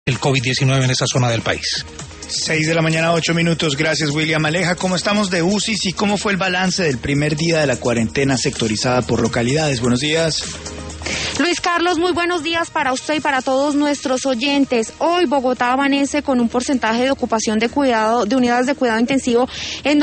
el COVID-19 en esa zona del país. 6 de la mañana, 8 minutos. Gracias, William Aleja. ¿Cómo estamos de UCIs y cómo fue el balance del primer día de la cuarentena sectorizada por localidades? Buenos días. Luis Carlos, muy buenos días para usted y para todos nuestros oyentes. Hoy Bogotá amanece con un porcentaje de ocupación de unidades de cuidado intensivo en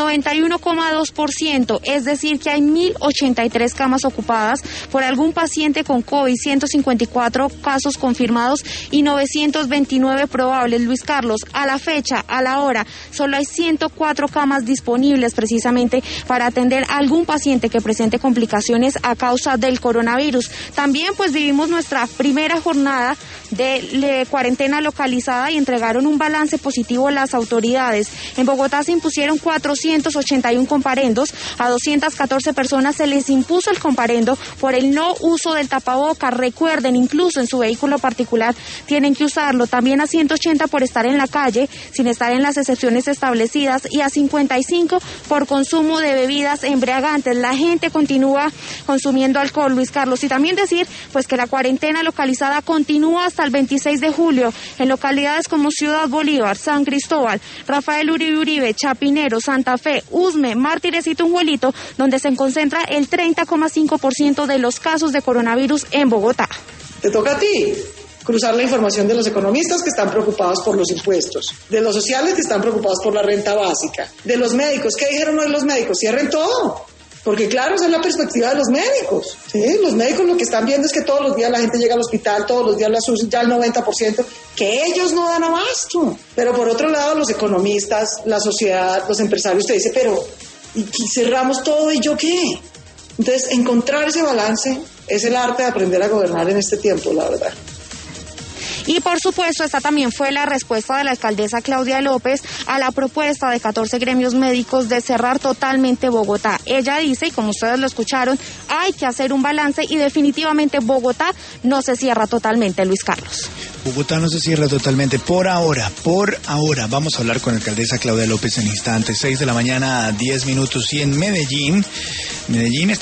91,2%, es decir que hay 1.083 camas ocupadas por algún paciente con COVID, 154 casos confirmados y 929 probables. Luis Carlos, a la fecha, a la hora, solo hay 104 camas disponibles precisamente para atender a algún paciente que presente complicaciones a causa del coronavirus. También pues vivimos nuestra primera jornada de cuarentena localizada y entregaron un balance positivo las autoridades. En Bogotá se impusieron 481 comparendos, a 214 personas se les impuso el comparendo por el no uso del tapabocas. Recuerden, incluso en su vehículo particular tienen que usarlo. También a 180 por estar en la calle, sin estar en las excepciones establecidas, y a 55 por consumo de bebidas embriagantes. La gente continúa consumiendo alcohol, Luis Carlos, y también decir pues que la cuarentena localizada continúa hasta el 26 de julio en localidades como Ciudad Bolívar, San Cristóbal, Rafael Uribe, Chapinero, Santa Fe, Usme, Mártires y Tunjuelito, donde se concentra el 30,5% de los casos de coronavirus en Bogotá. Te toca a ti cruzar la información de los economistas que están preocupados por los impuestos, de los sociales que están preocupados por la renta básica, de los médicos. ¿Qué dijeron hoy los médicos? Cierren todo. Porque claro, esa es la perspectiva de los médicos, ¿sí? Los médicos lo que están viendo es que todos los días la gente llega al hospital, todos los días las UCI, ya el 90%, que ellos no dan abasto. Pero por otro lado, los economistas, la sociedad, los empresarios te dicen, pero ¿y cerramos todo y yo qué? Entonces, encontrar ese balance es el arte de aprender a gobernar en este tiempo, la verdad. Y por supuesto, esta también fue la respuesta de la alcaldesa Claudia López a la propuesta de 14 gremios médicos de cerrar totalmente Bogotá. Ella dice, y como ustedes lo escucharon, hay que hacer un balance y definitivamente Bogotá no se cierra totalmente, Luis Carlos. Bogotá no se cierra totalmente por ahora. Vamos a hablar con la alcaldesa Claudia López en instantes. 6 de la mañana, 10 minutos. Y en Medellín